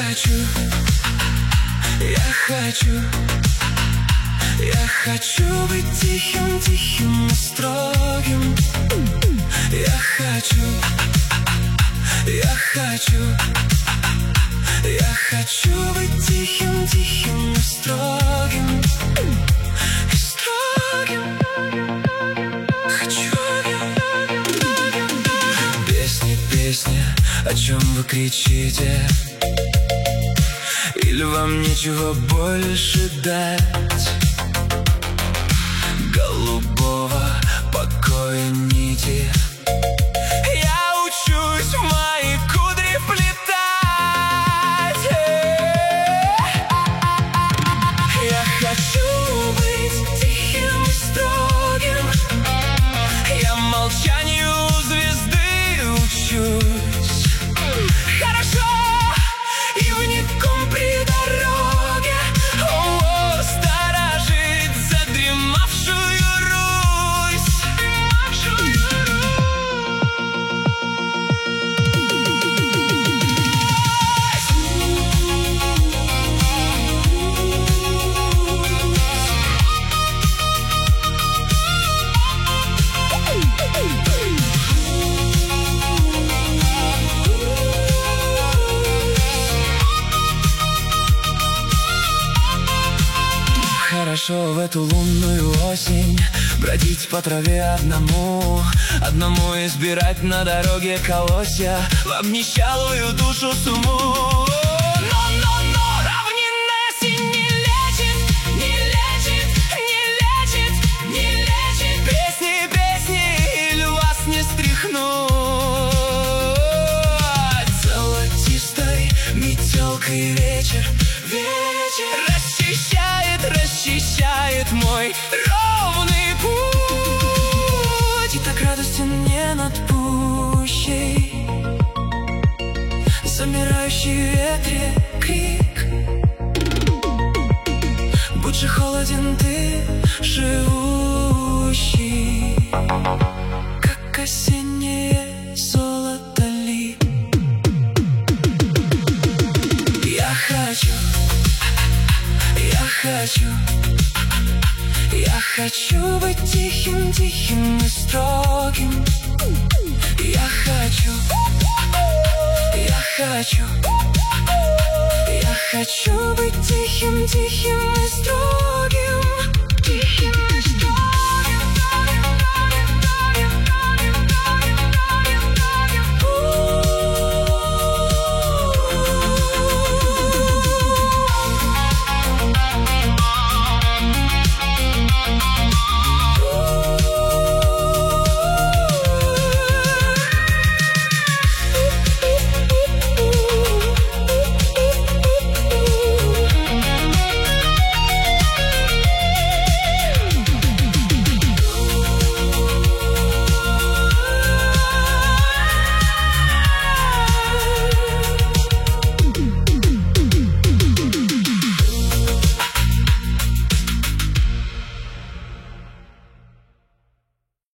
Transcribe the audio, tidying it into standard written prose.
хочу быть тихим, тихим и строгим. Я хочу быть тихим, тихим и строгим. Песни, песни, о чем вы кричите? Или вам нечего больше дать? Голубого покоя нити. Я учусь в мои кудри вплетать. Я хочу быть тихим и строгим. Я молчанию звезды учусь. Хорошо и вником при дороге сторожить задремавшую Русь. Хорошо в эту лунную осень бродить по траве одному избирать на дороге колосья в обнищалую душу сумму. Но равнинная осень не лечит. Песни, или вас не стряхнуть. Золотистой метелкой вечер расчищает мой ровный путь. И так радостен не над пущей, замирающий в ветре крик. Будь же холоден ты, живущий, как осеннее золото лип. Я хочу быть тихим, тихим и строгим. Я хочу быть тихим, тихим и строгим.